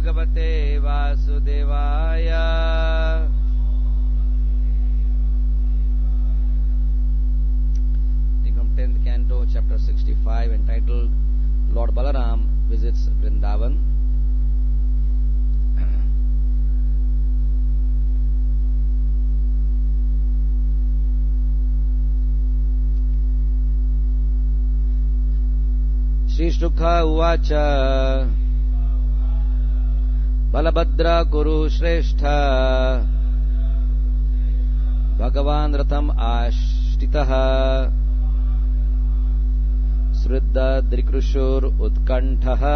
भगवते वासुदेवाय। From 10th canto, chapter 65, entitled Lord Balaram Visits Vrindavan. Shri Shukha Uvacha Balabhadra Kuru Shrestha Bhagavan Ratam Ashtitaha Sriddha Drikrushur Utkanthaha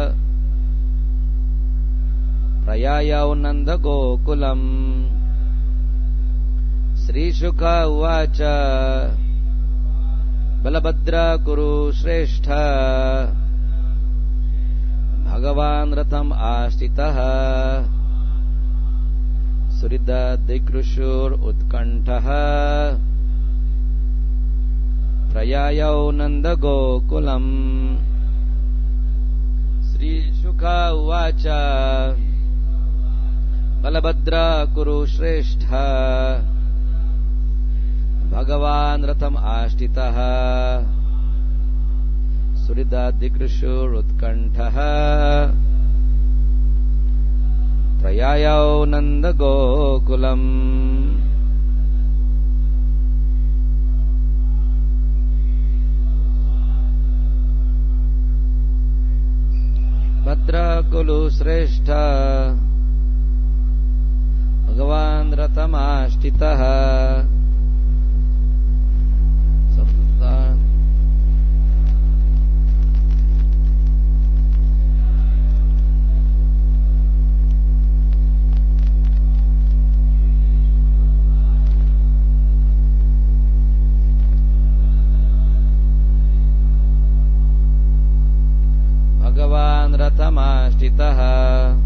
Prayayau Nanda Gokulam. Sri Shukha Uvacha Balabhadra Kuru Shrestha Bhagavan Ratam Ashtitaha Sriddha Drikrushur Utkanthaha Prayayau Nanda Gokulam. Sri Shukha Uvacha Balabhadra Kuru Shrestha Bhagavan Ratam Ashtitaha Sriddha Drikrushur Utkanthaha Prayayau Nanda Gokulam. Bhadra Kulu Shrestha Bhagavan Ratam Ashtitaha Bhagavan Ratamashthitaha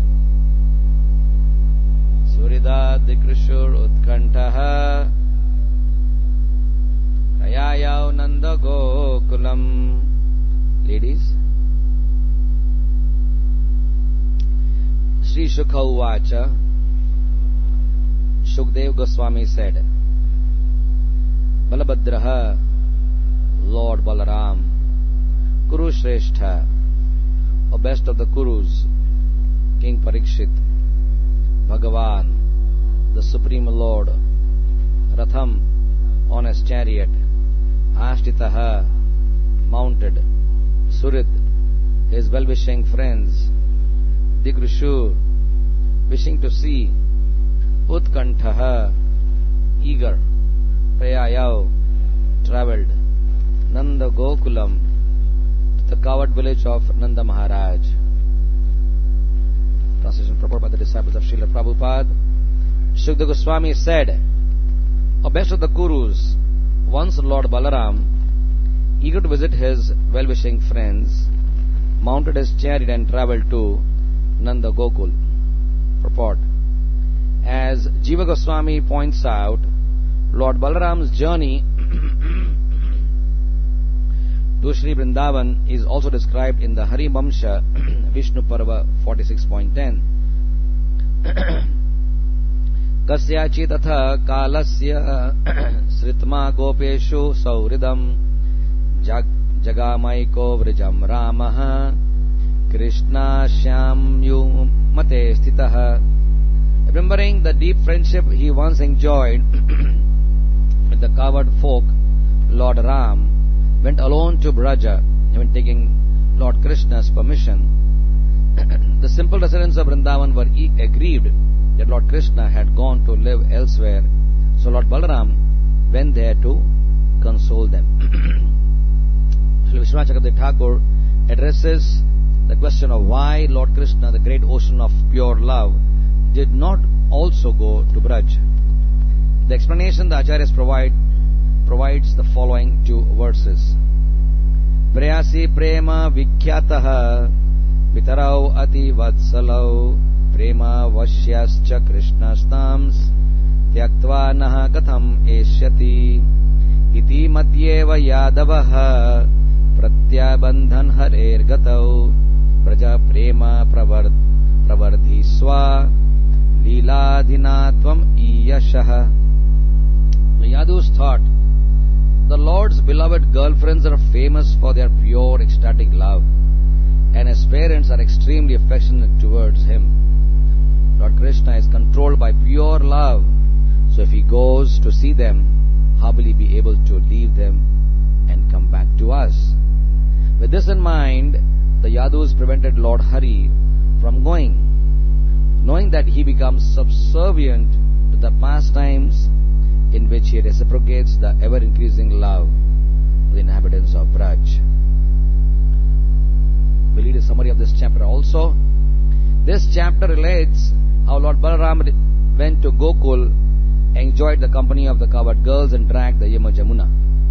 Sriddha Drikrushur Utkanthaha Prayayau Nanda Gokulam. Ladies, Sri Shukha Uvacha, Shukdev Goswami said, Balabhadraha, Lord Balaram, Kuru Shrestha, O best of the Kurus, King Parikshit, Bhagavan, the Supreme Lord, Ratham, on his chariot, Ashtitaha, mounted, Surid, his well-wishing friends, Drikrushur, wishing to see, Utkanthaha, eager, Prayayau, travelled, Nanda Gokulam, the covered village of Nanda Maharaj. Translation proper by the disciples of Srila Prabhupada. Shukdev Goswami said, O best of the Kurus, once Lord Balaram, eager to visit his well-wishing friends, mounted his chariot and travelled to Nanda Gokul. Purport. As Jiva Goswami points out, Lord Balaram's journey to Sri Vrindavan is also described in the Hari Vamsha Vishnu Parva 46.10. Kasyachit atha kalasya sritma gopeshu sauridam jagamaiko vrijam ramaha krishna shyamyu mate sthitaha. Remembering the deep friendship he once enjoyed with the coward folk, Lord Ram went alone to Braja, even taking Lord Krishna's permission. The simple residents of Vrindavan were aggrieved that Lord Krishna had gone to live elsewhere, so Lord Balaram went there to console them. Srila Vishwanath Chakravarti Thakur addresses the question of why Lord Krishna, the great ocean of pure love, did not also go to Braj. The explanation the Acharyas provides the following two verses. Prayasi prema vikhyataha vitarau ati vatsalau prema vashyascha krishnastams tyaktva naha katham eshyati iti matyeva yadavaha pratyabandhan harer gatau praja prema pravardhisva leeladhina tvam iyashah. The Yadus thought, the Lord's beloved girlfriends are famous for their pure ecstatic love, and his parents are extremely affectionate towards him. Lord Krishna is controlled by pure love, so if he goes to see them, how will he be able to leave them and come back to us? With this in mind, the Yadus prevented Lord Hari from going, knowing that he becomes subservient to the pastimes in which he reciprocates the ever-increasing love of the inhabitants of Braj. We'll read a summary of this chapter also. This chapter relates how Lord Balaram went to Gokul, enjoyed the company of the cowherd girls, and dragged the Jamuna.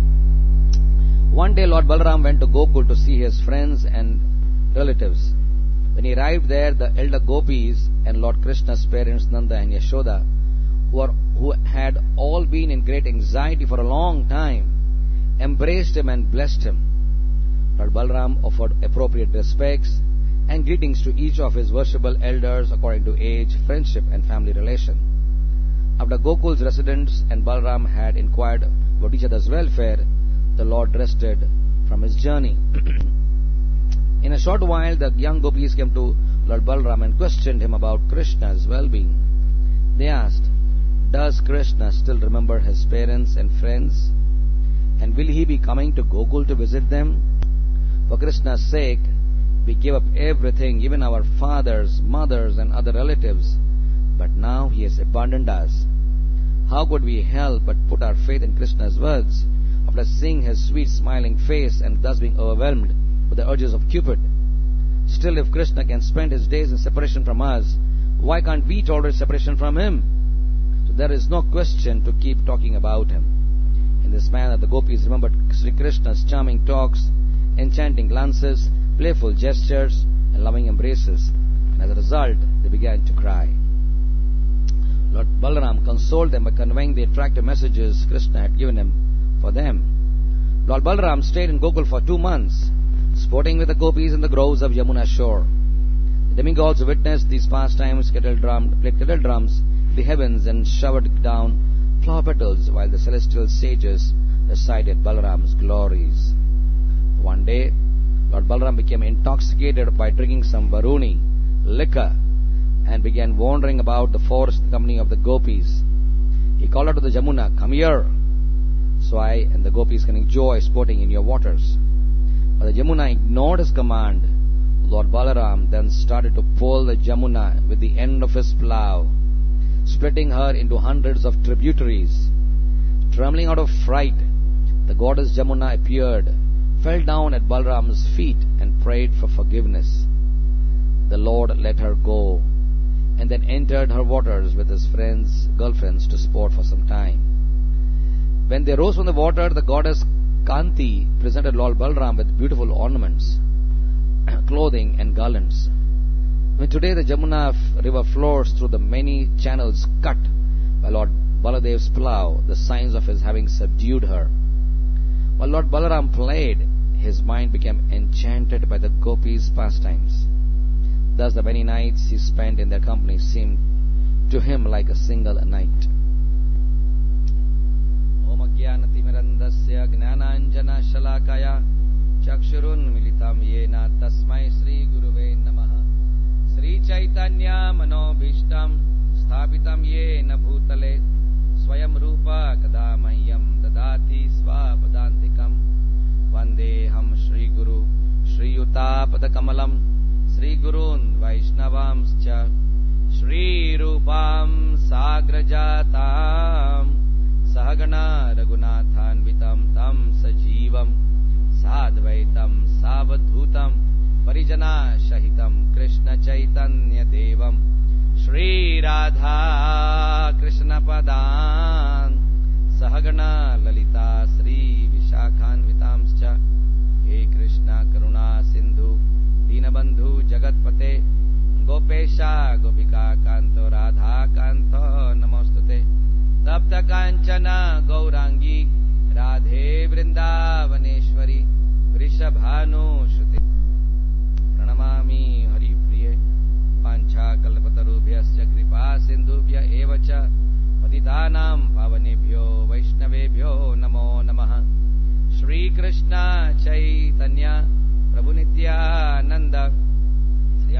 One day Lord Balaram went to Gokul to see his friends and relatives. When he arrived there, the elder gopis and Lord Krishna's parents Nanda and Yashoda, who had all been in great anxiety for a long time, embraced him and blessed him. Lord Balaram offered appropriate respects and greetings to each of his worshipable elders according to age, friendship and family relation. After Gokul's residents and Balaram had inquired about each other's welfare, the Lord rested from his journey. In a short while, the young gopis came to Lord Balaram and questioned him about Krishna's well-being. They asked, does Krishna still remember his parents and friends? And will he be coming to Gokul to visit them? For Krishna's sake, we gave up everything, even our fathers, mothers and other relatives. But now he has abandoned us. How could we help but put our faith in Krishna's words after seeing his sweet smiling face and thus being overwhelmed with the urges of Cupid? Still, if Krishna can spend his days in separation from us, why can't we tolerate separation from him? So there is no question to keep talking about him. In this manner, the gopis remembered Sri Krishna's charming talks, enchanting glances, playful gestures, and loving embraces. And as a result, they began to cry. Lord Balaram consoled them by conveying the attractive messages Krishna had given him for them. Lord Balaram stayed in Gokul for 2 months, sporting with the gopis in the groves of Yamuna shore. The demigods witnessed these pastimes, played kettle drums in the heavens and showered down flower petals while the celestial sages recited Balaram's glories. One day, Lord Balaram became intoxicated by drinking some Varuni, liquor, and began wandering about the forest in the company of the gopis. He called out to the Jamuna, come here, so I and the gopis can enjoy sporting in your waters. But the Jamuna ignored his command. Lord Balaram then started to pull the Jamuna with the end of his plough, splitting her into hundreds of tributaries. Trembling out of fright, the goddess Jamuna appeared, fell down at Balaram's feet and prayed for forgiveness. The Lord let her go and then entered her waters with his girlfriends to sport for some time. When they rose from the water, the goddess Kanti presented Lord Balaram with beautiful ornaments, clothing and garlands. When today the Jamuna river flows through the many channels cut by Lord Baladev's plough, the signs of his having subdued her. While Lord Balaram played, his mind became enchanted by the gopis' pastimes. Thus the many nights he spent in their company seemed to him like a single night. Om Ajnanatimirandasya Gnananjana Shalakaya Chakshurun Militam Yena Tasmai Sri Guruve Namaha Sri Chaitanya Manobhishtam Sthapitam Yena Bhutale Swayam Rupa Kadamahyam Dadati Svapadantikam Vandeham Shri Guru Shri Yuta Padakamalam Sri Gurun Vaishnavamscha Shri Rupam Sagrajatam Sahagana Raghunathanvitam Tam Sajivam Sadvaitam Savadhutam Parijana Shahitam Krishna Chaitanya Devam Shri Radha Krishna Padan Sahagana Lalita Sri Vishakhanvitamscha He Krishna Karuna Sindhu Dinabandhu Jagatpate Gopesha Gopika Kanto Radha Kanto Namostute Tapta Kanchana Gaurangi Radhe Vrindavaneshwari Vrishabhanu Shruti Pranamami Hari Priye Pancha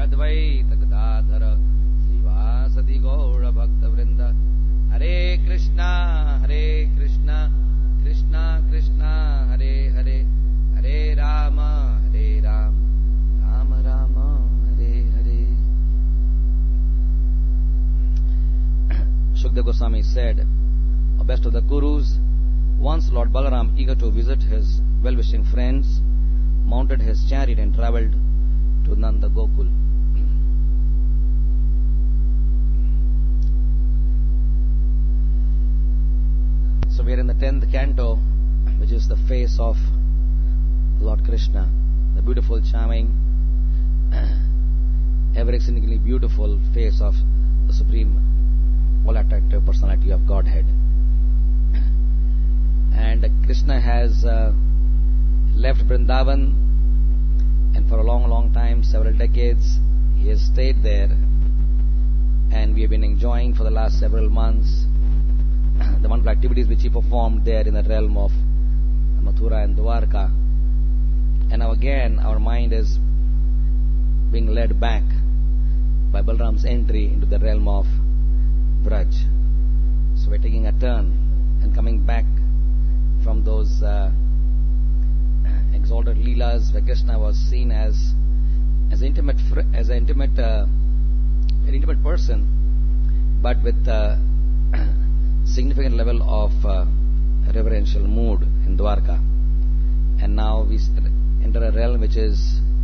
Advaita Gadadhara Srivasadi Gaura Bhakta Vrinda. Hare Krishna, Krishna Krishna, Hare Hare, Hare Rama, Rama Rama, Hare Hare. Shukdev Goswami said, a best of the Gurus, once Lord Balaram, eager to visit his well-wishing friends, mounted his chariot and travelled to Nanda Gokul. So we are in the 10th canto, which is the face of Lord Krishna, the beautiful, charming, ever-exceedingly beautiful face of the Supreme, all-attractive personality of Godhead. And Krishna has left Vrindavan, and for a long, long time, several decades, he has stayed there, and we have been enjoying for the last several months the wonderful activities which he performed there in the realm of Mathura and Dwarka. And now again, our mind is being led back by Balaram's entry into the realm of Braj. So we're taking a turn and coming back from those exalted Leelas where Krishna was seen as an intimate very intimate person, but with a significant level of reverential mood in Dwarka. And now we enter a realm which is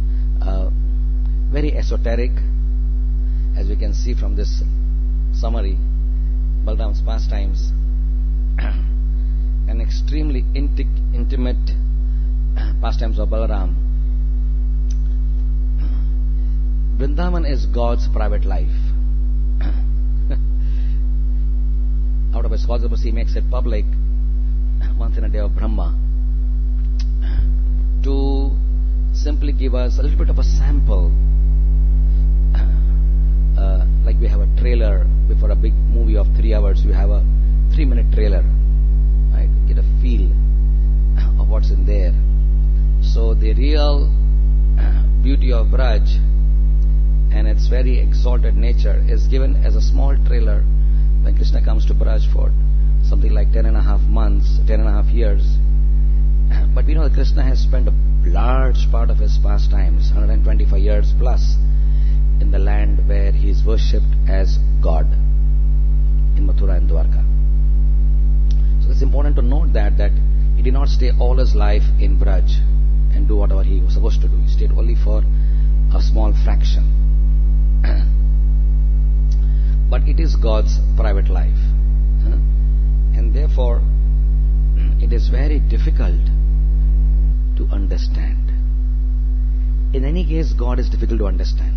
very esoteric, as we can see from this summary, Balaram's pastimes, an extremely intimate pastimes of Balaram. Vrindavan is God's private life. Out of his cosmos, he makes it public once in a day of Brahma to simply give us a little bit of a sample, like we have a trailer before a big movie of 3 hours. We have a 3-minute trailer, right? Get a feel of what's in there. So the real beauty of Braj and its very exalted nature is given as a small trailer when Krishna comes to Braj for something like 10.5 months, 10.5 years. But we know that Krishna has spent a large part of his pastimes, 125 years plus, in the land where he is worshipped as God, in Mathura and Dwarka. So it's important to note that he did not stay all his life in Braj and do whatever he was supposed to do. He stayed only for a small fraction. But it is God's private life. And therefore, it is very difficult to understand. In any case, God is difficult to understand.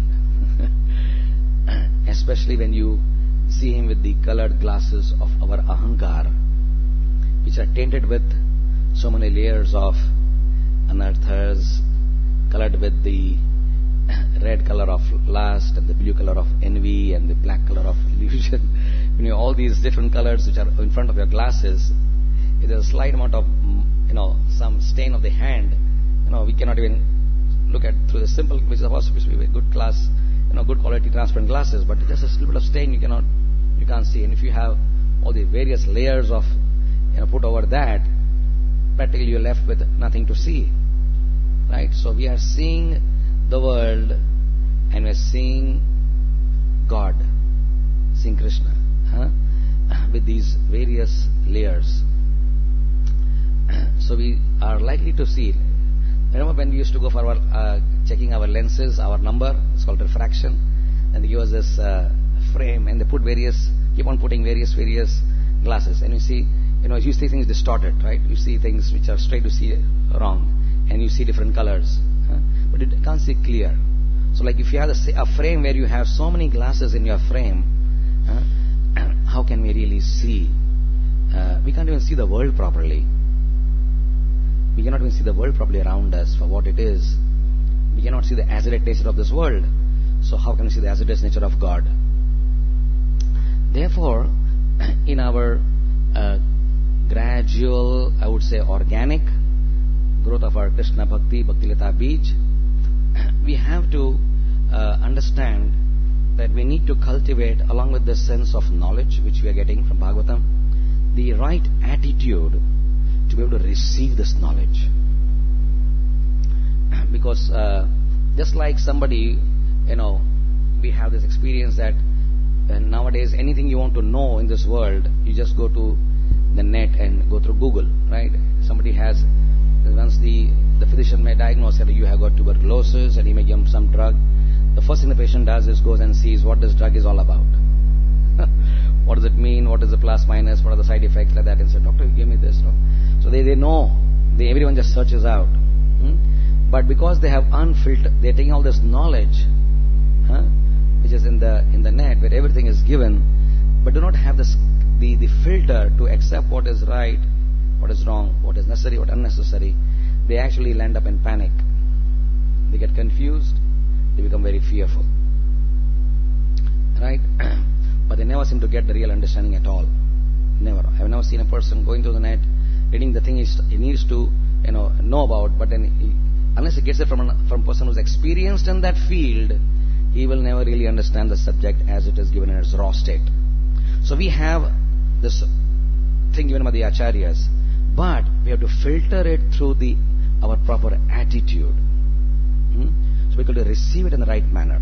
Especially when you see him with the colored glasses of our ahankar, which are tainted with so many layers of anarthas, colored with the red color of lust and the blue color of envy and the black color of illusion. All these different colors which are in front of your glasses, if there's a slight amount of some stain of the hand, we cannot even look at through the simple, which is supposed to be a good class, good quality transparent glasses, but just a little bit of stain you can't see. And if you have all the various layers of put over that, practically you're left with nothing to see, right? So we are seeing the world and we're seeing God, seeing Krishna, with these various layers. So we are likely to see. Remember when we used to go for our checking our lenses, our number, it's called refraction, and they give us this frame, and they keep on putting various glasses, and you see things distorted, right? You see things which are straight, you see wrong, and you see different colors, but you can't see clear. So like if you have a frame where you have so many glasses in your frame, how can we really see? We can't even see the world properly. We cannot even see the world properly around us for what it is. We cannot see the as-it-is nature of this world. So how can we see the as-it-is nature of God? Therefore, in our gradual, I would say organic growth of our Krishna Bhakti, Bhakti Lata Beej, we have to understand that we need to cultivate, along with this sense of knowledge which we are getting from Bhagavatam, the right attitude to be able to receive this knowledge. Because just like somebody, we have this experience that nowadays anything you want to know in this world, you just go to the net and go through Google, right? Somebody has, once the physician may diagnose that you have got tuberculosis and he may give him some drug, the first thing the patient does is goes and sees what this drug is all about. What does it mean? What is the plus minus? What are the side effects like that? And say, doctor, you gave me this. No? So they know. Everyone just searches out. But because they have unfiltered, they're taking all this knowledge, which is in the net where everything is given, but do not have the filter to accept what is right, what is wrong, what is necessary, what unnecessary. They actually land up in panic. They get confused. They become very fearful. Right? But they never seem to get the real understanding at all. Never. I've never seen a person going to the net, reading the thing he needs to know about, but then unless he gets it from a person who's experienced in that field, he will never really understand the subject as it is given in its raw state. So we have this thing given by the Acharyas, but we have to filter it through our proper attitude. So we're going to receive it in the right manner.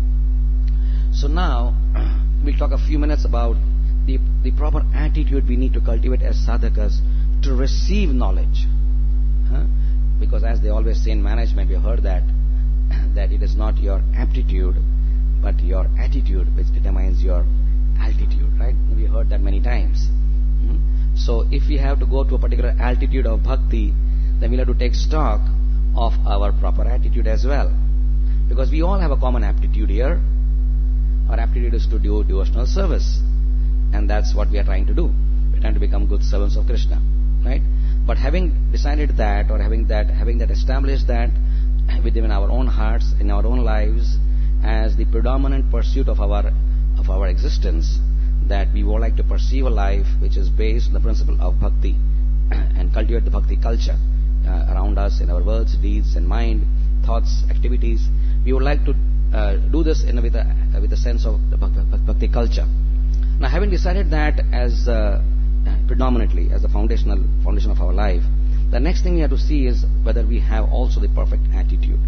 So now, we'll talk a few minutes about the proper attitude we need to cultivate as sadhakas to receive knowledge. Because as they always say in management, we have heard that it is not your aptitude, but your attitude which determines your altitude, right? We heard that many times. So if we have to go to a particular altitude of bhakti, then we'll have to take stock of our proper attitude as well. Because we all have a common aptitude here. Our aptitude is to do devotional service. And that's what we are trying to do. We're trying to become good servants of Krishna, right? But having decided that, or having that established that within our own hearts, in our own lives, as the predominant pursuit of our existence, that we would like to perceive a life which is based on the principle of bhakti and cultivate the bhakti culture around us in our words, deeds, and mind, thoughts, activities. We would like to do this with a sense of the bhakti culture. Now, having decided that as predominantly as the foundation of our life, the next thing we have to see is whether we have also the perfect attitude.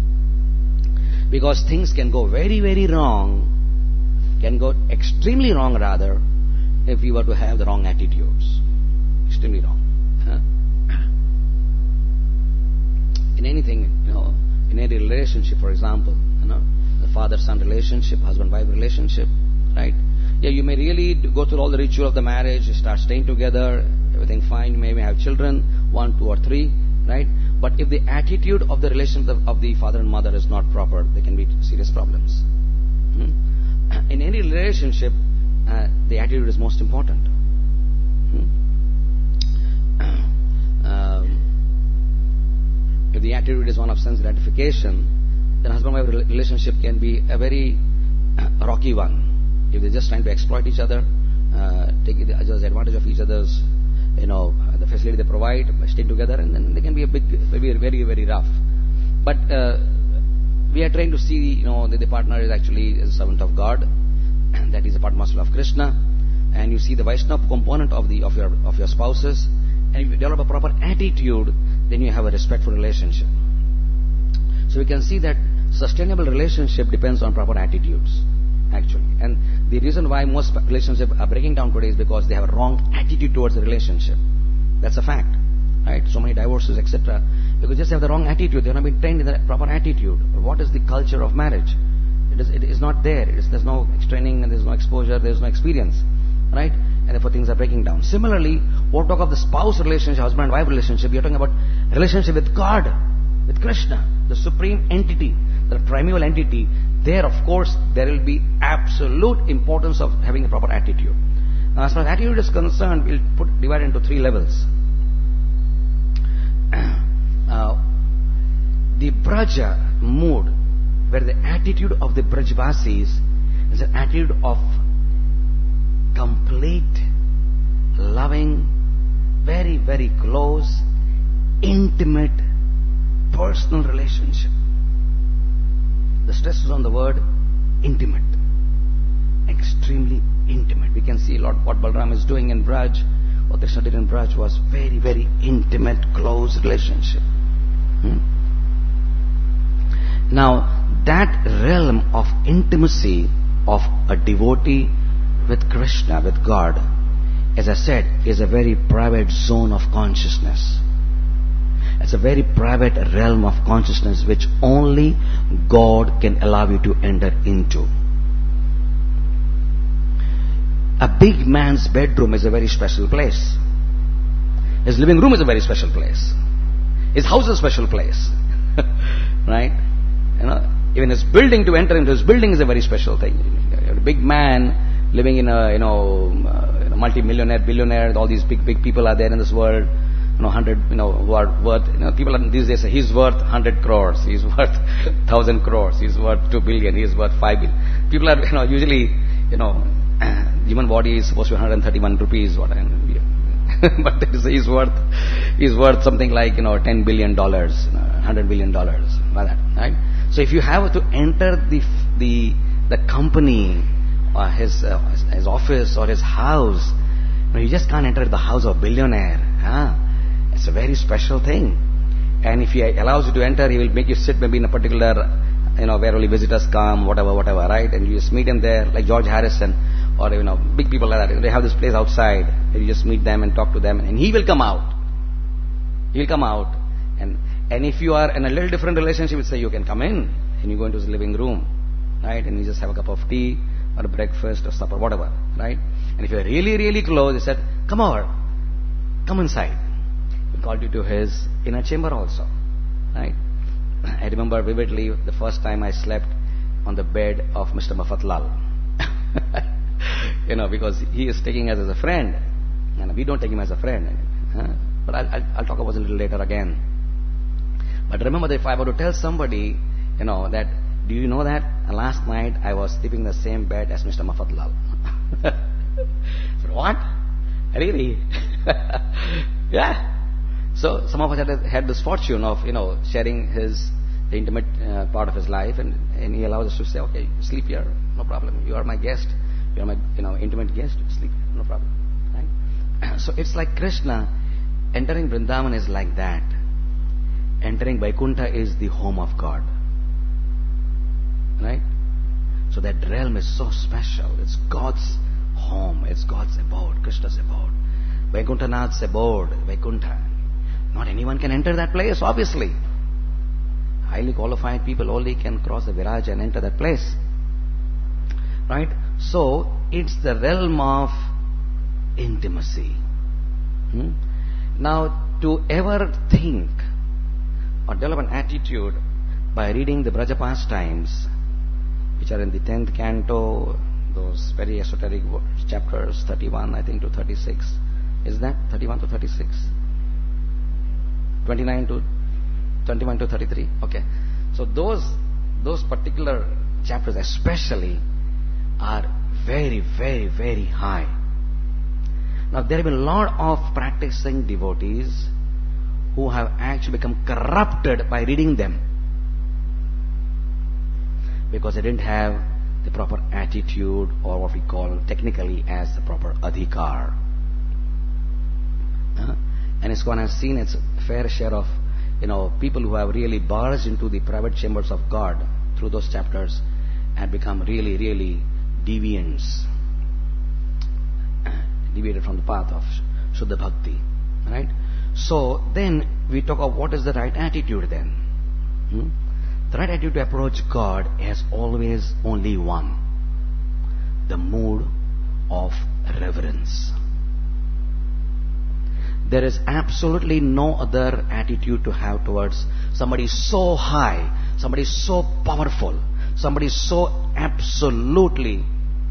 Because things can go very, very wrong, can go extremely wrong rather, if we were to have the wrong attitudes. Extremely wrong. In anything, in any relationship, for example, the father-son relationship, husband-wife relationship, right? Yeah, you may really go through all the ritual of the marriage, you start staying together, everything fine, you may have children, 1, 2 or 3, right? But if the attitude of the relationship of the father and mother is not proper, there can be serious problems. In any relationship, the attitude is most important. If the attitude is one of sense gratification, then husband-wife relationship can be a very rocky one. If they're just trying to exploit each other, take advantage of each other's, the facility they provide, staying together, and then they can be very, very, very rough. But we are trying to see, that the partner is actually a servant of God, and that is a part and parcel of Krishna, and you see the Vaishnava component of your spouses, and if you develop a proper attitude, then you have a respectful relationship. So we can see that sustainable relationship depends on proper attitudes, actually. And the reason why most relationships are breaking down today is because they have a wrong attitude towards the relationship. That's a fact, right? So many divorces, etc. Because just have the wrong attitude. They have not been trained in the proper attitude. What is the culture of marriage? It is not there. There's no training, and there's no exposure, there's no experience, right? And therefore things are breaking down. Similarly, when we talk of the spouse relationship, husband and wife relationship, we are talking about relationship with God, with Krishna, the supreme entity, the primeval entity. There, of course, there will be absolute importance of having a proper attitude. Now, as far as attitude is concerned, we'll divide into 3 levels. The Braja mood, where the attitude of the Brajvasis is an attitude of complete, loving, very, very close, intimate, personal relationship. The stress is on the word intimate. Extremely intimate. We can see a lot what Balaram is doing in Braj. What Krishna did in Braj was very, very intimate, close relationship. Now, that realm of intimacy of a devotee with Krishna, with God, as I said, is a very private zone of consciousness. It's a very private realm of consciousness which only God can allow you to enter into. A big man's bedroom is a very special place. His living room is a very special place. His house is a special place. Right? Even his building, to enter into his building is a very special thing. A big man living in a, multi-millionaire, billionaire, all these big people are there in this world. 100, who are worth, people are, these days say he's worth 100 crores, he's worth 1,000 crores, he's worth 2 billion, he's worth 5 billion. People are, usually, human body is supposed to be 131 rupees, but he's worth something like, $10 billion, $100 billion, like that, right? So if you have to enter the company, or his office or his house, you just can't enter the house of a billionaire, It's a very special thing. And if he allows you to enter, he will make you sit maybe in a particular, where only visitors come, whatever, right? And you just meet him there, like George Harrison, or, big people like that. They have this place outside, and you just meet them and talk to them, and he will come out. He will come out. And if you are in a little different relationship, you say, you can come in, and you go into his living room, right? And you just have a cup of tea, or a breakfast, or supper, whatever, right? And if you are really, really close, he said, come over, come inside. He called you to his inner chamber also, right? I remember vividly the first time I slept on the bed of Mr. Mafatlal. Because he is taking us as a friend, and we don't take him as a friend. But I'll talk about it a little later again. But remember that if I were to tell somebody, that, do you know that last night I was sleeping in the same bed as Mr. Mafatlal? So, what? Really? Yeah. So some of us had this fortune of, sharing the intimate part of his life, and he allows us to say, okay, sleep here, no problem. You are my guest. You are my, intimate guest. Sleep here, no problem. Right? So it's like Krishna entering Vrindavan is like that. Entering Vaikuntha is the home of God. Right? So that realm is so special. It's God's home. It's God's abode, Krishna's abode. Vaikuntha-nath's abode, Vaikuntha. Not anyone can enter that place, obviously. Highly qualified people only can cross the Viraj and enter that place. Right? So, it's the realm of intimacy. Now, to ever think or develop an attitude by reading the Braja pastimes, which are in the 10th canto, those very esoteric chapters, 31, I think, to 36. Is that 31 to 36? 29 to 21 to 33. Okay. So those particular chapters especially are very, very, very high. Now there have been a lot of practicing devotees who have actually become corrupted by reading them, because they didn't have the proper attitude, or what we call technically as the proper adhikar. And ISKCON has seen its fair share of, people who have really barged into the private chambers of God through those chapters and become really, really deviants, deviated from the path of Shuddha Bhakti. Right? So then we talk of what is the right attitude then. The right attitude to approach God has always only one: the mood of reverence. There is absolutely no other attitude to have towards somebody so high, somebody so powerful, somebody so absolutely,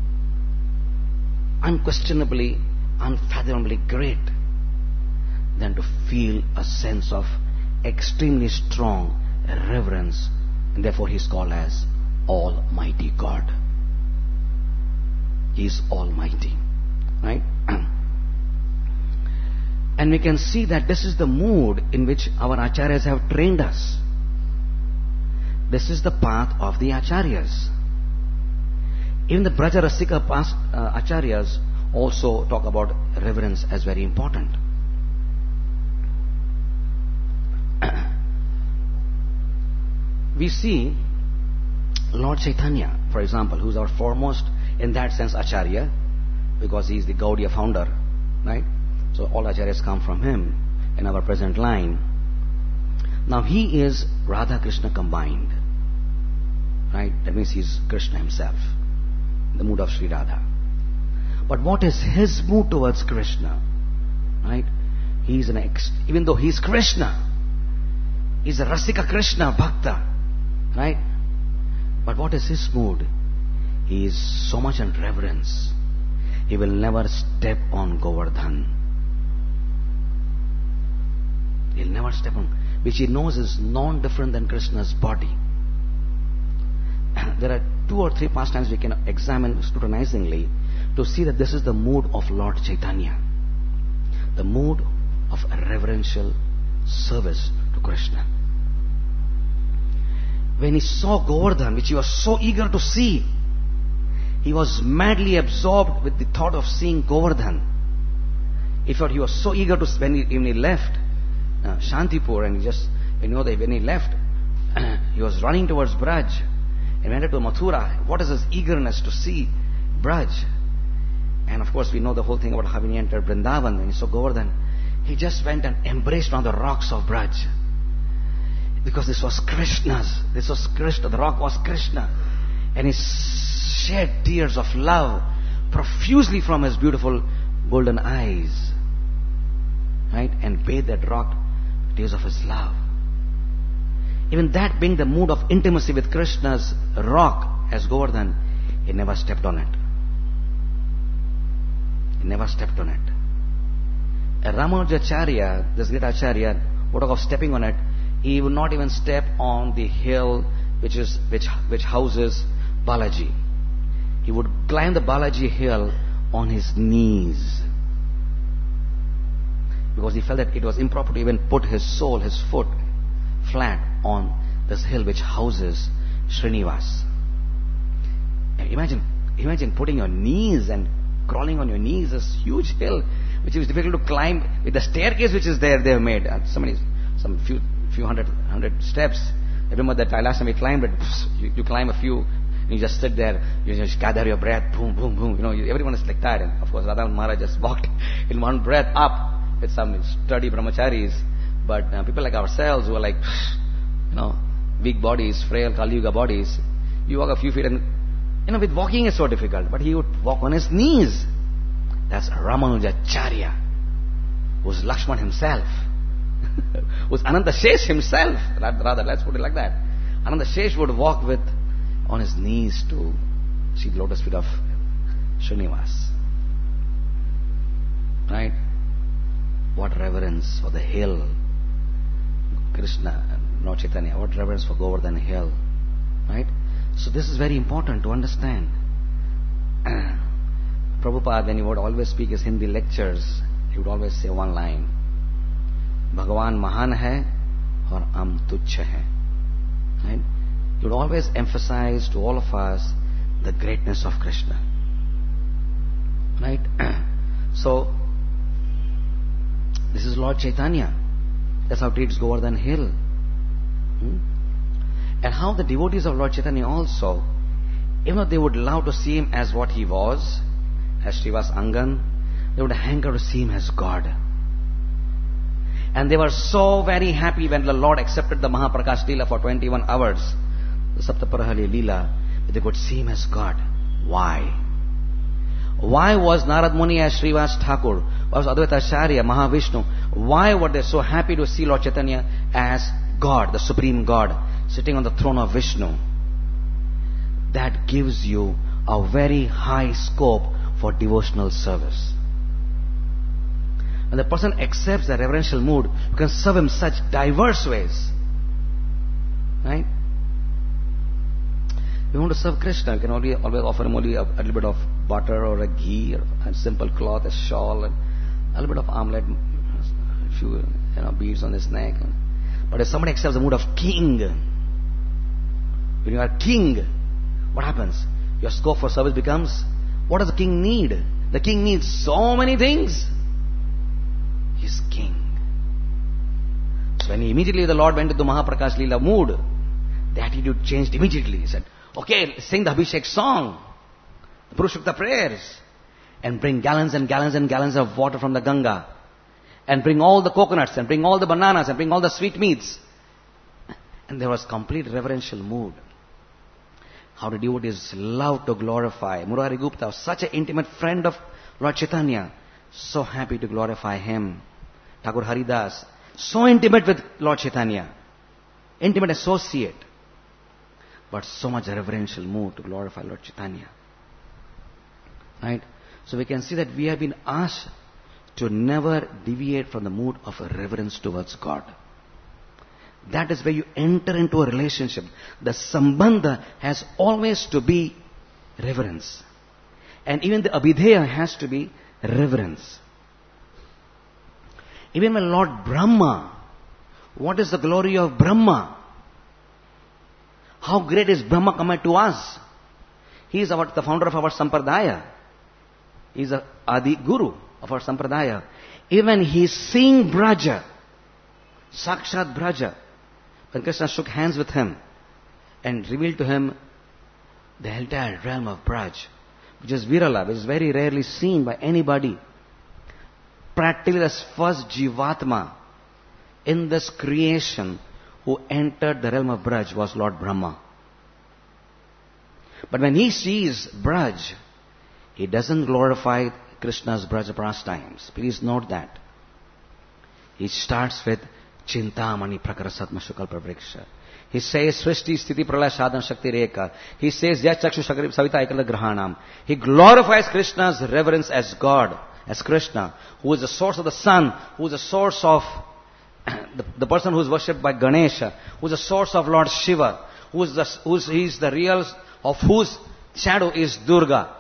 unquestionably, unfathomably great, than to feel a sense of extremely strong reverence. And therefore he is called as Almighty God. He is Almighty. Right? And we can see that this is the mood in which our acharyas have trained us. This is the path of the acharyas. Even the Braja Rasika acharyas also talk about reverence as very important. We see Lord Chaitanya, for example, who's our foremost, in that sense, acharya, because he is the Gaudiya founder, right? So all acharyas come from him in our present line. Now he is Radha Krishna combined, right? That means he is Krishna himself, the mood of Sri Radha. But what is his mood towards Krishna, right? He is even though he is Krishna, he is a Rasika Krishna Bhakta, right? But what is his mood? He is so much in reverence. He will never step on Govardhan. He'll never step on, which he knows is non-different than Krishna's body. There are 2 or 3 pastimes we can examine scrutinizingly to see that this is the mood of Lord Chaitanya. The mood of a reverential service to Krishna. When he saw Govardhan, which he was so eager to see, he was madly absorbed with the thought of seeing Govardhan. In fact, he was so eager to, when he left Shantipur, and when he left, he was running towards Braj and went to Mathura. What is his eagerness to see Braj? And of course, we know the whole thing about how he entered Vrindavan. When he saw Govardhan, he just went and embraced on the rocks of Braj. Because this was Krishna's. This was Krishna. The rock was Krishna. And he shed tears of love profusely from his beautiful golden eyes. Right? And bathed that rock tears of his love. Even that being the mood of intimacy with Krishna's rock as Govardhan, he never stepped on it. He never stepped on it. A Ramanujacharya, this great Acharya, would talk of stepping on it. He would not even step on the hill which houses Balaji. He would climb the Balaji hill on his knees, because he felt that it was improper to even put his foot flat on this hill which houses Srinivas. Imagine putting your knees and crawling on your knees, this huge hill which is difficult to climb, with the staircase which is there they have made. Some few hundred steps. I remember that last time we climbed it, you climb a few, and you just sit there, you just gather your breath, boom, boom, boom. Everyone is like that. And of course, Radha Maharaj just walked in one breath up with some sturdy brahmacharis. But people like ourselves who are like, weak bodies, frail Kali Yuga bodies, you walk a few feet and, with walking is so difficult. But he would walk on his knees. That's Ramanujacharya, who's Lakshman himself. Was Ananta Shesh himself, rather, let's put it like that. Ananta Shesh would walk on his knees to see the lotus feet of Srinivas. Right? What reverence for the hill, Krishna, Lord Chaitanya. What reverence for Govardhan hill. Right? So this is very important to understand. Prabhupada, when he would always speak his Hindi lectures, he would always say one line: Bhagavan Mahan hai aur hum tuchha hai. Right? He would always emphasize to all of us the greatness of Krishna. Right? So, this is Lord Chaitanya. That's how he treats Govardhan hill. And how the devotees of Lord Chaitanya also, even though they would love to see him as what he was, as Srivas Angan, they would hanker to see him as God. And they were so very happy when the Lord accepted the Mahaprakash Leela for 21 hours, the Saptaprahali Leela, that they could see him as God. Why? Why was Narad Muni as Srivas Thakur? Why was Advaita Acharya, Mahavishnu? Why were they so happy to see Lord Chaitanya as God, the Supreme God, sitting on the throne of Vishnu? That gives you a very high scope for devotional service. When the person accepts the reverential mood, you can serve him such diverse ways. Right? If you want to serve Krishna, you can always offer him only a little bit of butter or a ghee or a simple cloth, a shawl, and a little bit of omelette, a few beads on his neck. But if somebody accepts the mood of king, When you are king, what happens? Your scope for service becomes, what does the king need? The king needs so many things. He's king. So when immediately the Lord went to the Mahaprakash Leela mood, the attitude changed immediately. He said, okay, sing the Abhishek song, the Purushokta prayers, and bring gallons and gallons and gallons of water from the Ganga, and bring all the coconuts, and bring all the bananas, and bring all the sweetmeats. And there was complete reverential mood. How the devotees love to glorify. Murari Gupta was such an intimate friend of Lord Chaitanya. So happy to glorify him. Thakur Haridas, so intimate with Lord Chaitanya. Intimate associate. But so much reverential mood to glorify Lord Chaitanya. Right? So we can see that we have been asked to never deviate from the mood of a reverence towards God. That is where you enter into a relationship. The sambandha has always to be reverence. And even the abhideya has to be reverence. Even when Lord Brahma, what is the glory of Brahma? How great is Brahma compared to us? He is the founder of our sampradaya. He is the Adi Guru of our sampradaya. Even he is seeing Braja, Sakshat Braja. When Krishna shook hands with him and revealed to him the entire realm of Braj, which is Virala, which is very rarely seen by anybody. Practically the first Jivatma in this creation who entered the realm of Braj was Lord Brahma. But when he sees Braj, he doesn't glorify Krishna's Braja pastimes. Please note that. He starts with Chintamani Prakarasatma Shukalpa Vriksha. He says Srishti Sthiti Pralaya Sadhana Shakti Reka. He says Yat Chakshu Savita Aikala Grahanam. He glorifies Krishna's reverence as God, as Krishna, who is the source of the sun, who is the source of the person who is worshipped by Ganesha, who is the source of Lord Shiva, he is the real of whose shadow is Durga.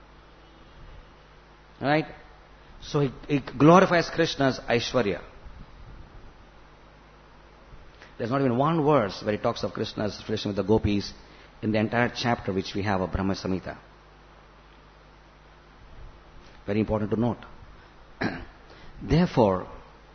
Right? So he glorifies Krishna's Aishwarya. There's not even one verse where he talks of Krishna's relation with the gopis in the entire chapter which we have of Brahma Samhita. Very important to note. Therefore,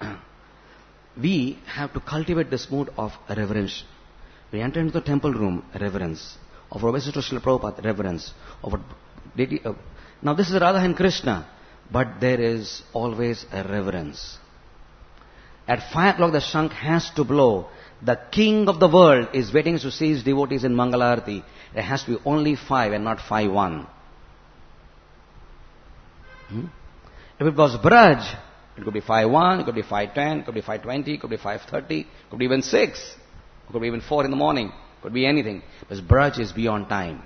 we have to cultivate this mood of reverence. We enter into the temple room, reverence. Of obeisance to Srila Prabhupada, reverence. Now this is Radha and Krishna, but there is always a reverence. At 5 o'clock the Shankh has to blow. The king of the world is waiting to see his devotees in Mangalarati. It has to be only 5 and not 5:1. If it was Braj, it could be 5:1, it could be 5:10, it could be 5:20, it could be 5:30, it could be even 6, it could be even 4 in the morning, it could be anything. Because Braj is beyond time.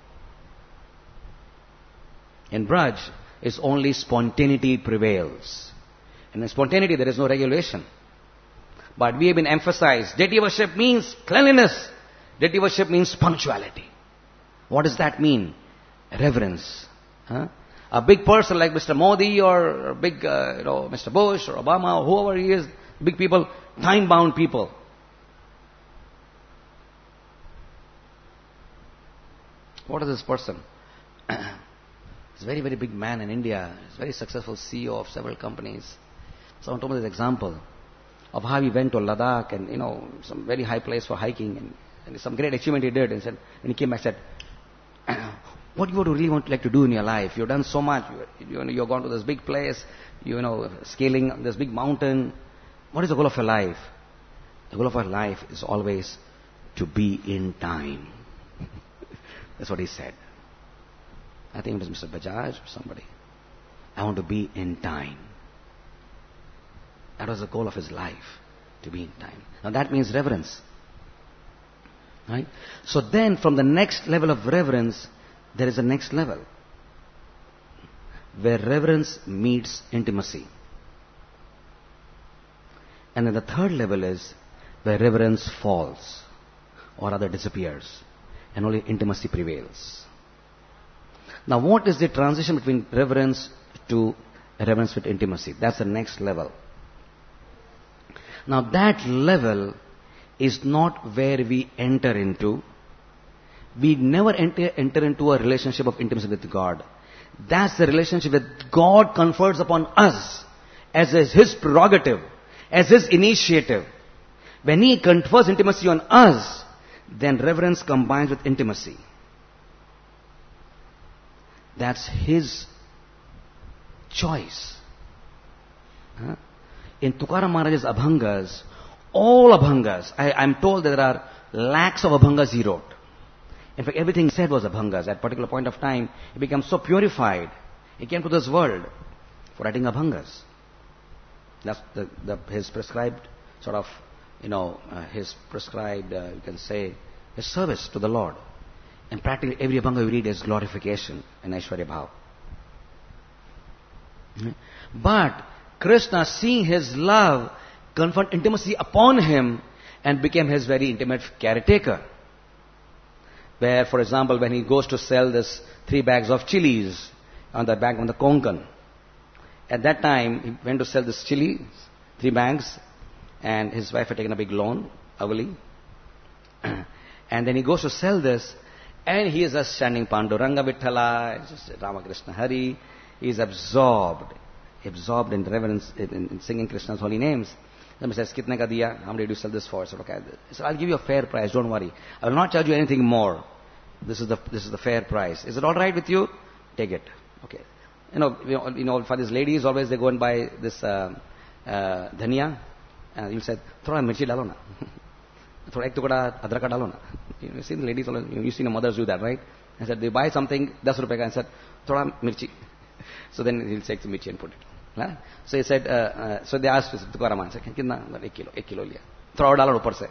In Braj, it's only spontaneity prevails. And in spontaneity, there is no regulation. But we have been emphasized, deity worship means cleanliness. Deity worship means punctuality. What does that mean? Reverence. A big person like Mr. Modi or a big, Mr. Bush or Obama or whoever he is, big people, time-bound people. What is this person? He's a very, very big man in India. He's a very successful CEO of several companies. Someone told me this example of how he went to Ladakh and, some very high place for hiking and some great achievement he did. And said, when he came back, said, what you would really like to do in your life? You've done so much. You've gone to this big place, scaling this big mountain. What is the goal of your life? The goal of our life is always to be in time. That's what he said. I think it was Mr. Bajaj or somebody. I want to be in time. That was the goal of his life, to be in time. Now that means reverence. Right? So then from the next level of reverence, there is a next level. Where reverence meets intimacy. And then the third level is where reverence falls, or rather disappears, and only intimacy prevails. Now what is the transition between reverence to reverence with intimacy? That's the next level. Now that level is not where we enter into we never enter into a relationship of intimacy with God. That's the relationship that God confers upon us as His prerogative, as His initiative. When He confers intimacy on us, then reverence combines with intimacy. That's His choice. In Tukaram Maharaj's Abhangas, all Abhangas, I'm told there are lakhs of Abhangas he wrote. In fact, everything he said was Abhangas. At a particular point of time, he became so purified. He came to this world for writing Abhangas. That's his prescribed sort of, his prescribed, you can say, his service to the Lord. And practically every Abhanga we read is glorification in Aishwarya Bhav. But Krishna, seeing his love, conferred intimacy upon him and became his very intimate caretaker. Where, for example, when he goes to sell this 3 bags of chilies on the bank on the Konkan, at that time he went to sell this chili, 3 bags, and his wife had taken a big loan, Avali. And then he goes to sell this, and he is just standing Panduranga Vitthala, just Ramakrishna Hari. He is absorbed in reverence, in singing Krishna's holy names. Then he says, "Kitne ka diya? How much did you sell this for?" I said, "Okay." He said, "I'll give you a fair price. Don't worry. I will not charge you anything more. This is the fair price. Is it all right with you? Take it." Okay. For these ladies, always they go and buy this dhania. And you said, "Thoda mirchi dalo na. Thoda ek tukda adrak ka dalo na." You see the ladies, you see the mothers do that, right? I said, they buy something, 10 rupees ka, and said, "Thoda mirchi." So then he'll take the mirchi and put it. Huh? So he said, so they asked Tukaram, said, "Kitna?" 1 kilo liya. Throw $1 upar se.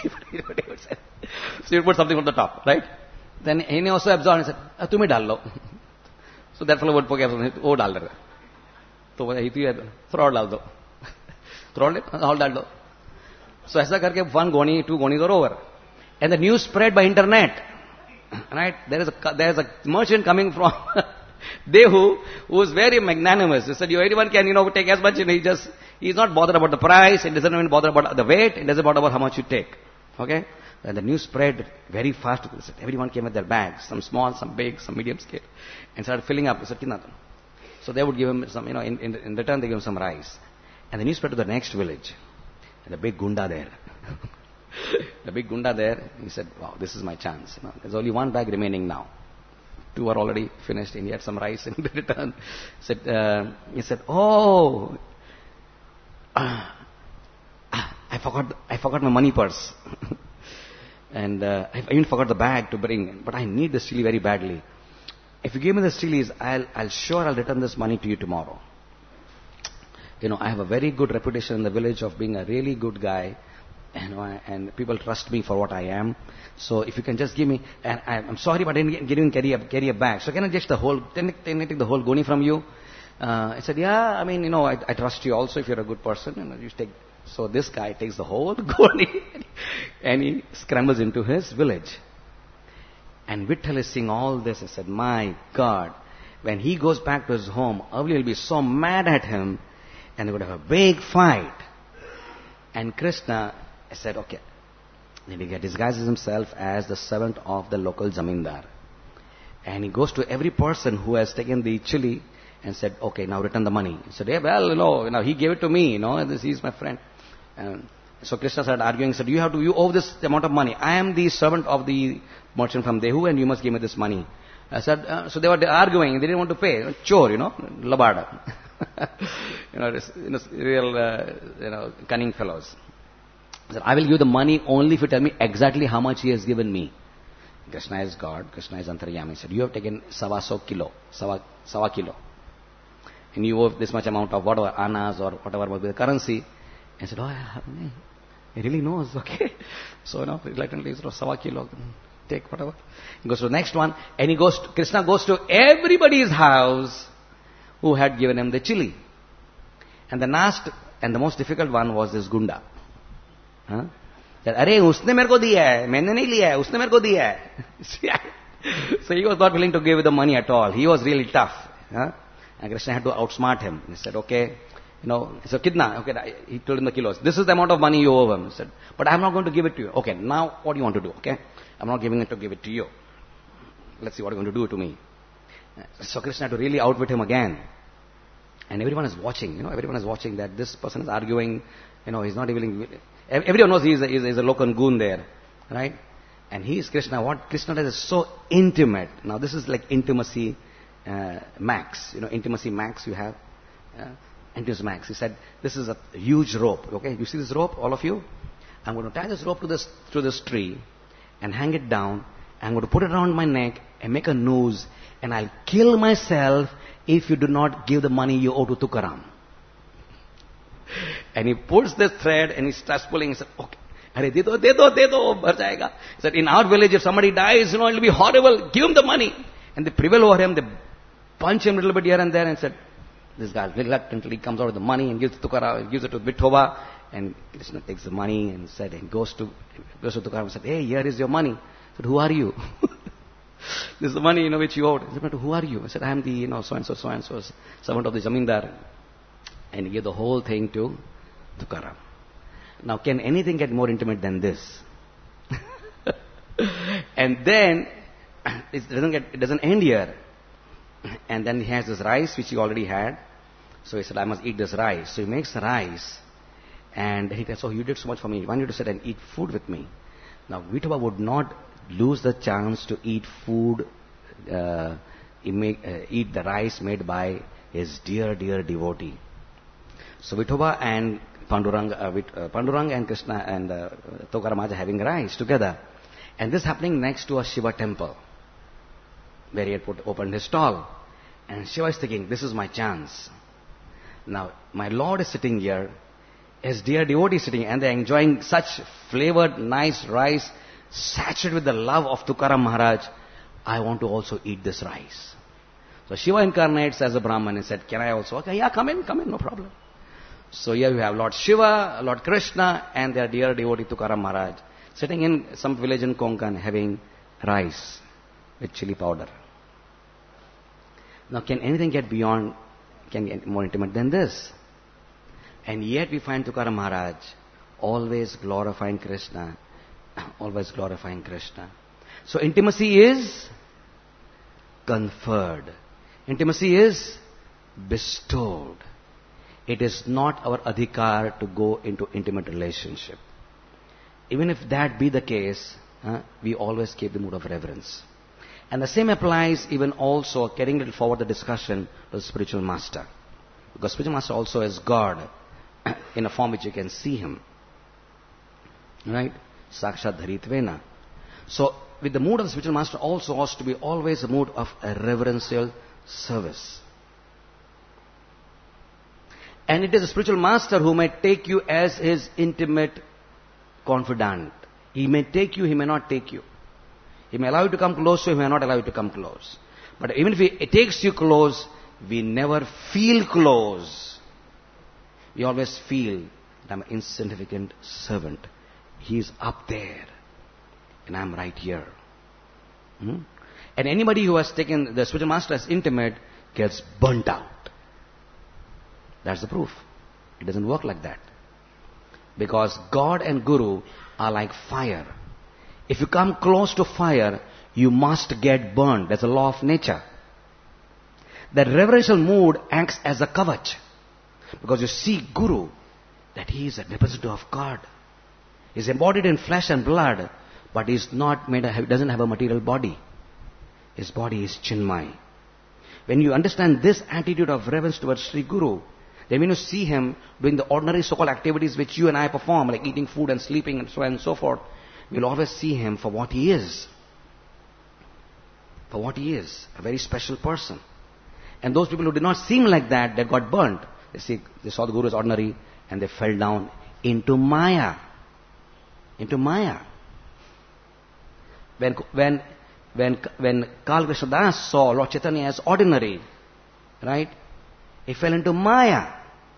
So you put something on the top, right? Then he also absorbed and said, "Tumhe dal lo." So that fellow would poke up, "Oh, dal do." So he throw all dal do. Throw all dal do. So aisa karke 1 goni, 2 goni are over. And the news spread by internet. Right? There is a merchant coming from Dehu, who is very magnanimous. He said, anyone can, take as much, he's not bothered about the price, he doesn't even bother about the weight, it doesn't bother about how much you take. Okay? And the news spread very fast. Everyone came with their bags, some small, some big, some medium scale, and started filling up. He said, "Kinna." So they would give him some, in return they give him some rice. And the news spread to the next village. And the big gunda there. He said, "Wow, this is my chance. There's only 1 bag remaining now. 2 are already finished, and he had some rice in return." He said, "Oh, I forgot my money purse." And I even forgot the bag to bring, but I need this chili very badly. If you give me the chilies, I'll return this money to you tomorrow. I have a very good reputation in the village of being a really good guy, and people trust me for what I am. So if you can just give me, and I'm sorry, but I didn't carry a bag. So can I just take the whole goni from you? I said, "Yeah, I trust you also if you're a good person. You take." So this guy takes the whole goni and he scrambles into his village. And Vitthal is seeing all this. I said, "My God, when he goes back to his home, Avli will be so mad at him, and they would have a big fight." And Krishna, I said, "Okay." Then he disguises himself as the servant of the local zamindar. And he goes to every person who has taken the chili and said, "Okay, now return the money." He said, "Yeah, well, he gave it to me, he's my friend." So Krishna started arguing, said, "You owe this amount of money. I am the servant of the merchant from Dehu, and you must give me this money." I said, so they were arguing, they didn't want to pay. Chor, labada. Real, cunning fellows. He said, "I will give the money only if you tell me exactly how much he has given me." Krishna is God, Krishna is Antaryami. He said, "You have taken sawa kilo. And you owe this much amount of whatever, annas or whatever will be the currency." I said, "Oh, he really knows, okay." So, reluctantly, sawa kilo, take whatever. He goes to the next one, and Krishna goes to everybody's house who had given him the chili. And the last and the most difficult one was this gunda. That, "Arey, usne mere ko diya hai, maine nahi liya hai, usne mere ko diya hai." So he was not willing to give the money at all. He was really tough. And Krishna had to outsmart him. He said, "Okay, he said, "Kitna?" Okay, he told him the kilos. "This is the amount of money you owe him." He said, "But I'm not going to give it to you." "Okay, now what do you want to do?" "Okay, I'm not giving it to give it to you. let's see what you're going to do to me. So Krishna had to really outwit him again. And everyone is watching, everyone is watching that this person is arguing, he's not even, everyone knows he's a local goon there, right? And he is Krishna. What Krishna does is so intimate. Now this is like intimacy max, intimacy max you have. Intimacy max. He said, this is a huge rope, okay? You see this rope, all of you? I'm going to tie this rope to this tree and hang it down. I'm going to put it around my neck and make a noose, and I'll kill myself if you do not give the money you owe to Tukaram. And he puts the thread and he starts pulling. He said, okay. Arey, de do, bhar jayega. He said, in our village, if somebody dies, it'll be horrible. Give him the money. And they prevail over him. They punch him a little bit here and there and said, this guy reluctantly comes out with the money and gives it to Tukaram, gives it to Vithoba. And Krishna takes the money and said, and goes to Tukaram and said, hey, here is your money. I said, who are you? This is the money, which you owed. He said, who are you? I said, I am the, so-and-so, servant of the Zamindar. And he gave the whole thing to Tukaram. Now, can anything get more intimate than this? And then, it doesn't end here. And then he has this rice, which he already had. So he said, I must eat this rice. So he makes the rice. And he said, so you did so much for me. Why don't you sit and eat food with me? Now, Vithoba would not lose the chance to eat food, eat the rice made by his dear, dear devotee. So Vithoba and Panduranga and Krishna and Tukaram are having rice together. And this happening next to a Shiva temple, where he had opened his stall. And Shiva is thinking, this is my chance. Now, my Lord is sitting here, his dear devotee is sitting, and they're enjoying such flavored, nice rice, saturated with the love of Tukaram Maharaj. I want to also eat this rice. So Shiva incarnates as a Brahman and said, can I also? Okay, yeah, come in, no problem. So here we have Lord Shiva, Lord Krishna, and their dear devotee Tukaram Maharaj, sitting in some village in Konkan having rice with chili powder. Now, can anything get more intimate than this? And yet we find Tukaram Maharaj always glorifying Krishna, always glorifying Krishna. So intimacy is conferred. Intimacy is bestowed. It is not our adhikar to go into intimate relationship. Even if that be the case, we always keep the mood of reverence. And the same applies even also, carrying a little forward the discussion, to the spiritual master. Because spiritual master also is God in a form which you can see him. Right? Sakshat Dharitvena. So, with the mood of the spiritual master also has to be always a mood of a reverential service. And it is the spiritual master who may take you as his intimate confidant. He may take you, he may not take you. He may allow you to come close to him, he may not allow you to come close. But even if he takes you close, we never feel close. We always feel that I'm an insignificant servant. He's up there, and I'm right here. And anybody who has taken the spiritual master as intimate gets burnt out. That's the proof. It doesn't work like that. Because God and Guru are like fire. If you come close to fire, you must get burned. That's a law of nature. The reverential mood acts as a kavach. Because you see Guru, that he is a representative of God. He's embodied in flesh and blood, but he's not doesn't have a material body. His body is Chinmay. When you understand this attitude of reverence towards Sri Guru, then when you see him doing the ordinary so-called activities which you and I perform, like eating food and sleeping and so on and so forth, we'll always see him for what he is. For what he is, a very special person. And those people who did not seem like that, they got burnt. They saw the Guru as ordinary and they fell down into Maya. Into Maya. When Kal Krishna Das saw Lord Chaitanya as ordinary, right? He fell into Maya.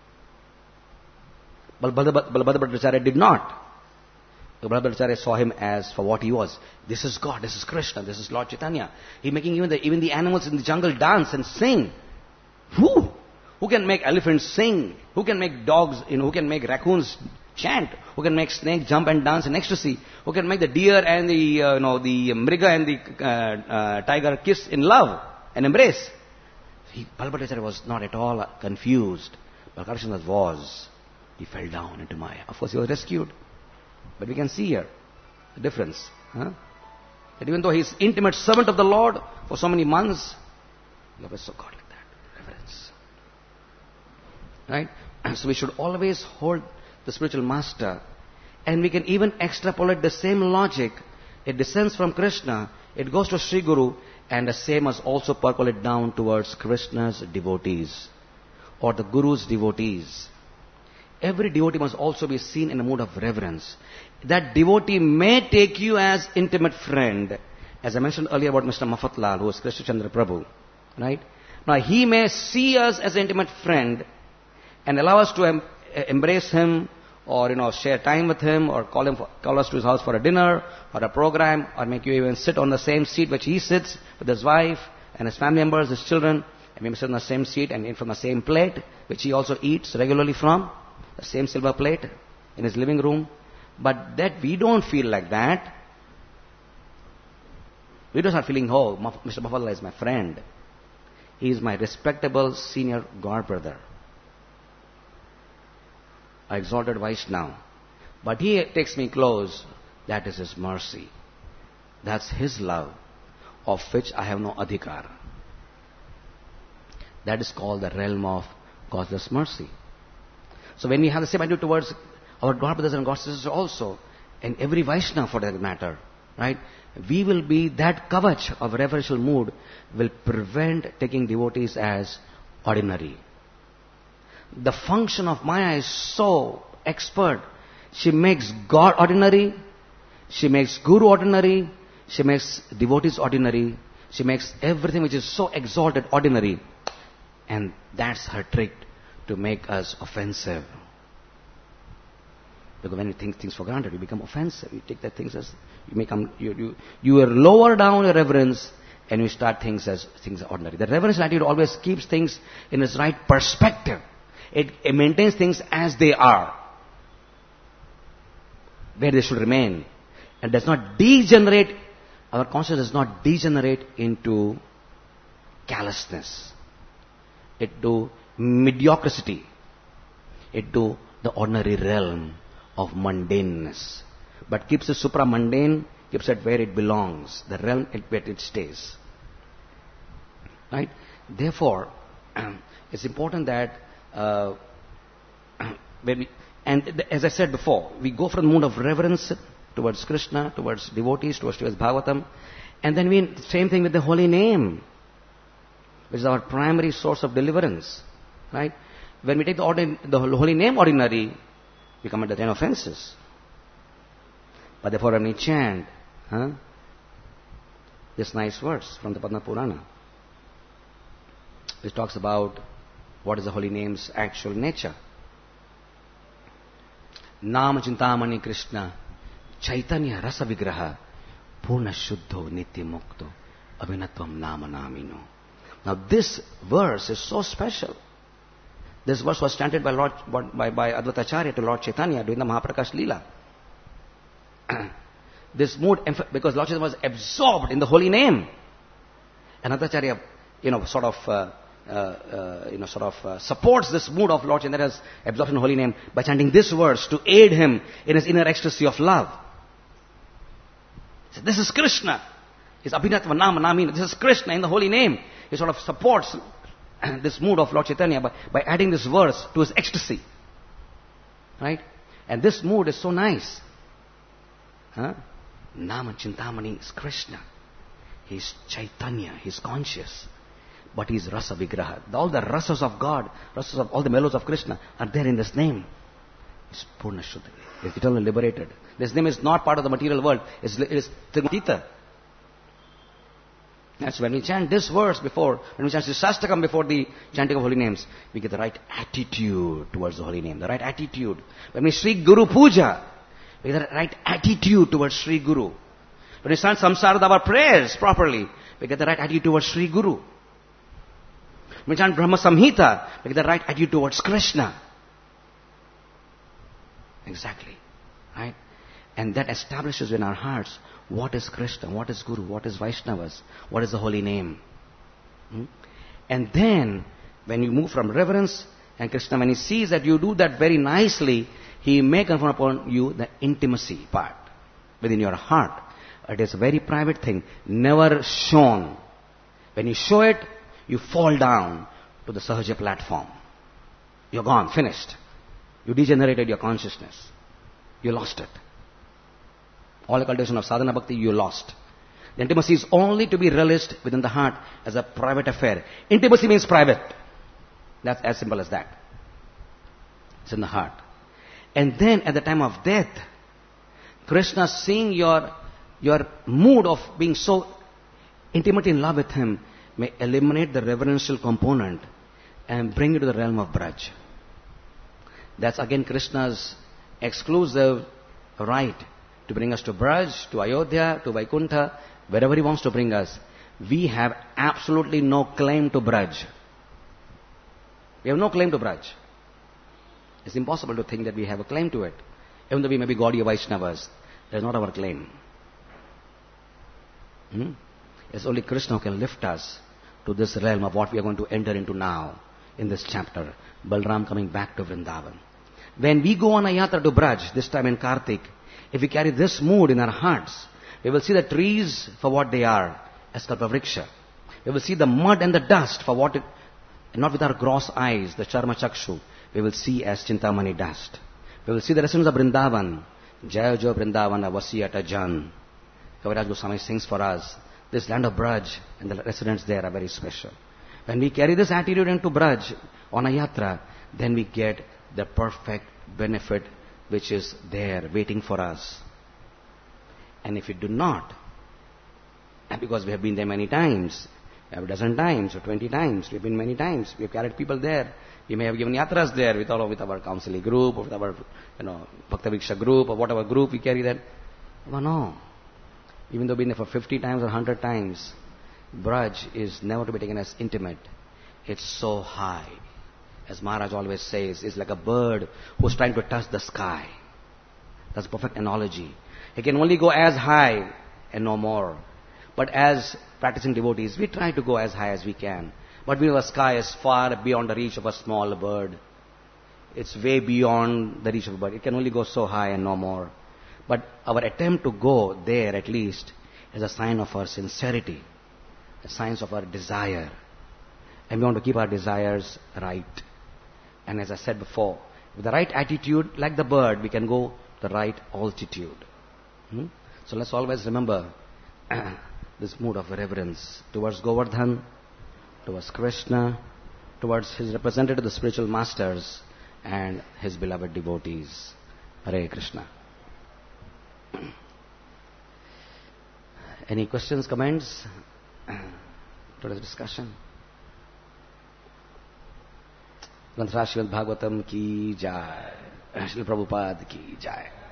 Balabhadra Bhattacharya did not. Balabhadra Bhattacharya saw him as for what he was. This is God, this is Krishna, this is Lord Chaitanya. He's making even the animals in the jungle dance and sing. Who can make elephants sing? Who can make dogs, who can make raccoons chant, who can make snake jump and dance in ecstasy, who can make the deer and the the mriga and the tiger kiss in love and embrace. Balabhadra was not at all confused. Balkrishna was. He fell down into Maya. Of course, he was rescued. But we can see here the difference. That even though he is intimate servant of the Lord for so many months, he always saw God like that. Reverence. Right? So we should always hold the spiritual master. And we can even extrapolate the same logic. It descends from Krishna, it goes to Sri Guru, and the same must also percolate down towards Krishna's devotees or the Guru's devotees. Every devotee must also be seen in a mood of reverence. That devotee may take you as intimate friend, as I mentioned earlier about Mr. Mafatlal, who is Krishna Chandra Prabhu, right? Now he may see us as an intimate friend and allow us to embrace him, or share time with him, or call us to his house for a dinner or a program, or make you even sit on the same seat which he sits with his wife and his family members, his children, and maybe sit on the same seat and eat from the same plate which he also eats regularly from, the same silver plate in his living room. But that we don't feel like that. We don't start feeling, oh, Mr. Mafatlal is my friend. He is my respectable senior god brother, an exalted Vaishnava. But he takes me close. That is his mercy. That's his love, of which I have no adhikar. That is called the realm of causeless mercy. So when we have the same attitude towards our God brothers and God sisters also, and every Vaishnava for that matter, right? We will be that kavach of reverential mood will prevent taking devotees as ordinary. The function of Maya is so expert. She makes God ordinary, she makes Guru ordinary, she makes devotees ordinary, she makes everything which is so exalted ordinary. And that's her trick, to make us offensive. Because when you take things for granted, you become offensive. You take that things as, you are lower down your reverence, and you start things as things are ordinary. The reverential attitude always keeps things in its right perspective. It maintains things as they are, where they should remain, and does not degenerate. Our consciousness does not degenerate into callousness, into mediocrity, into the ordinary realm of mundaneness, but keeps it supra-mundane, keeps it where it belongs, the realm where it stays. Right? Therefore, it's important that as I said before, we go from the mood of reverence towards Krishna, towards devotees, towards Bhagavatam, and then we same thing with the holy name, which is our primary source of deliverance. Right? When we take the holy name ordinary, we commit the 10 offenses. But therefore when we chant this nice verse from the Padma Purana, which talks about what is the holy name's actual nature. Nama Chintamani Krishna Chaitanya Rasa Vigraha Purna Shuddho Nitya Mukto Abhinatvam Nama Namino. Now this verse is so special. This verse was chanted by Advaita Acharya to Lord Chaitanya during the Mahaprakash Leela. This mood, because Lord Chaitanya was absorbed in the holy name. And Advaita Acharya, supports this mood of Lord Chaitanya as absorbed in the holy name by chanting this verse to aid him in his inner ecstasy of love. So this is Krishna. It's Abhinatva Nama Namina. This is Krishna in the holy name. He sort of supports this mood of Lord Chaitanya by adding this verse to his ecstasy. Right? And this mood is so nice. Nama Chintamani is Krishna. He's Chaitanya. He's conscious. But he's Rasa Vigraha. All the rasas of God, rasas of all the mellows of Krishna are there in this name. It's Purna Shuddha. It's eternally liberated. This name is not part of the material world. It is Trigatita. That's when we chant this verse when we chant this Shastakam before the chanting of holy names, we get the right attitude towards the holy name, the right attitude. When we Sri Guru Puja, we get the right attitude towards Sri Guru. When we chant Samsara prayers properly, we get the right attitude towards Sri Guru. When we chant Brahma Samhita, we get the right attitude towards Krishna. Exactly. Right? And that establishes in our hearts what is Krishna, what is Guru, what is Vaishnavas, what is the holy name. And then, when you move from reverence, and Krishna, when he sees that you do that very nicely, he may confer upon you the intimacy part within your heart. It is a very private thing, never shown. When you show it, you fall down to the Sahaja platform. You're gone, finished. You degenerated your consciousness. You lost it. All the cultivation of sadhana bhakti, you lost. The intimacy is only to be realized within the heart as a private affair. Intimacy means private. That's as simple as that. It's in the heart. And then at the time of death, Krishna, seeing your mood of being so intimate in love with him, may eliminate the reverential component and bring you to the realm of Braj. That's again Krishna's exclusive right to bring us to Braj, to Ayodhya, to Vaikuntha, wherever he wants to bring us. We have absolutely no claim to Braj. We have no claim to Braj. It's impossible to think that we have a claim to it. Even though we may be Gaudiya Vaishnavas, that is not our claim. It's only Krishna who can lift us to this realm of what we are going to enter into now in this chapter. Balram coming back to Vrindavan. When we go on a yatra to Braj, this time in Kartik, if we carry this mood in our hearts, we will see the trees for what they are, as Kalpavriksha. We will see the mud and the dust for what it, not with our gross eyes, the Charma Chakshu, we will see as Chintamani dust. We will see the residents of Vrindavan, Jaya Jo Vrindavana Vasiyata Jan. Kaviraj Goswami sings for us, this land of Braj and the residents there are very special. When we carry this attitude into Braj on a yatra, then we get the perfect benefit which is there waiting for us. And if we do not, and because we have been there many times, a dozen times or 20 times, we have been many times, we have carried people there, we may have given yatras there with our counseling group, or with our Bhakta Viksha group, or whatever group we carry there. Well, no. Even though we've been there for 50 times or 100 times, Braj is never to be taken as intimate. It's so high. As Maharaj always says, it's like a bird who's trying to touch the sky. That's a perfect analogy. He can only go as high and no more. But as practicing devotees, we try to go as high as we can. But we know the sky is far beyond the reach of a small bird. It's way beyond the reach of a bird. It can only go so high and no more. But our attempt to go there at least is a sign of our sincerity, a sign of our desire. And we want to keep our desires right. And as I said before, with the right attitude, like the bird, we can go the right altitude. So let's always remember this mood of reverence towards Govardhan, towards Krishna, towards his representative, the spiritual masters, and his beloved devotees. Hare Krishna. Any questions, comments to the discussion? Granthra Srimad Bhagavatam ki jai. Srila Prabhupada ki jai.